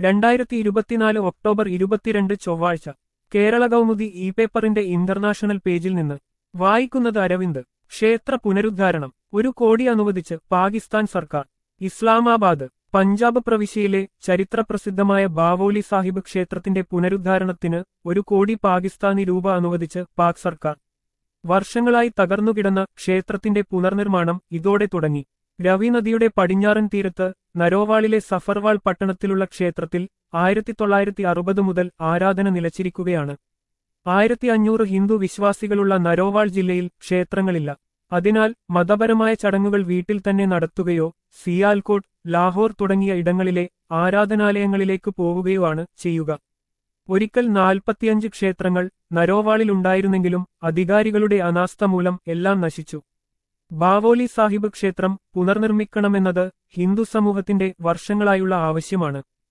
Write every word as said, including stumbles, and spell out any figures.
രണ്ടായിരത്തി ഇരുപത്തിനാല് ഒക്ടോബർ ഇരുപത്തിരണ്ട് ചൊവ്വാഴ്ച കേരള കൗമുദി ഇ പേപ്പറിന്റെ ഇന്റർനാഷണൽ പേജിൽ നിന്ന് വായിക്കുന്നത് അരവിന്ദ്. ക്ഷേത്ര പുനരുദ്ധാരണം ഒരു കോടി അനുവദിച്ച് പാകിസ്ഥാൻ സർക്കാർ. ഇസ്ലാമാബാദ്. പഞ്ചാബ് പ്രവിശ്യയിലെ ചരിത്രപ്രസിദ്ധമായ ബാവോലി സാഹിബ് ക്ഷേത്രത്തിന്റെ പുനരുദ്ധാരണത്തിന് ഒരു കോടി പാകിസ്ഥാനി രൂപ അനുവദിച്ച് പാക് സർക്കാർ. വർഷങ്ങളായി തകർന്നുകിടന്ന ക്ഷേത്രത്തിന്റെ പുനർനിർമ്മാണം ഇതോടെ തുടങ്ങി. രവി നദിയുടെ പടിഞ്ഞാറൻ തീരത്ത് നരോവാളിലെ സഫർവാൾ പട്ടണത്തിലുള്ള ക്ഷേത്രത്തിൽ ആയിരത്തി തൊള്ളായിരത്തി അറുപത് മുതൽ ആരാധന നിലച്ചിരിക്കുകയാണ്. ആയിരത്തി അഞ്ഞൂറ് ഹിന്ദു വിശ്വാസികളുള്ള നരോവാൾ ജില്ലയിൽ ക്ഷേത്രങ്ങളില്ല. അതിനാൽ മതപരമായ ചടങ്ങുകൾ വീട്ടിൽ തന്നെ നടത്തുകയോ സിയാൽകോട്ട്, ലാഹോർ തുടങ്ങിയ ഇടങ്ങളിലെ ആരാധനാലയങ്ങളിലേക്ക് പോവുകയോ ആണ് ചെയ്യുക. ഒരിക്കൽ നാൽപ്പത്തിയഞ്ച് ക്ഷേത്രങ്ങൾ നരോവാളിലുണ്ടായിരുന്നെങ്കിലും അധികാരികളുടെ അനാസ്ഥ മൂലം എല്ലാം നശിച്ചു. ബാവോലി സാഹിബ് ക്ഷേത്രം പുനർനിർമ്മിക്കണമെന്നത് ഹിന്ദു സമൂഹത്തിന്റെ വർഷങ്ങളായുള്ള ആവശ്യമാണ്.